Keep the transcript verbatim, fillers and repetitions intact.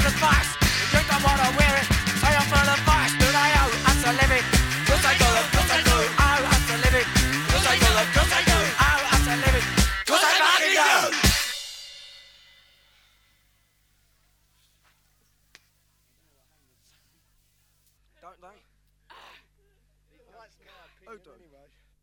full of vice. You don't wanna wear it, say I'm full of vice. Do they owe us a living? Yes I do, yes I do, owe us a living. Yes I do, yes I do, owe us a living. Yes I fucking do. Don't they? That's my opinion Who do? anyway.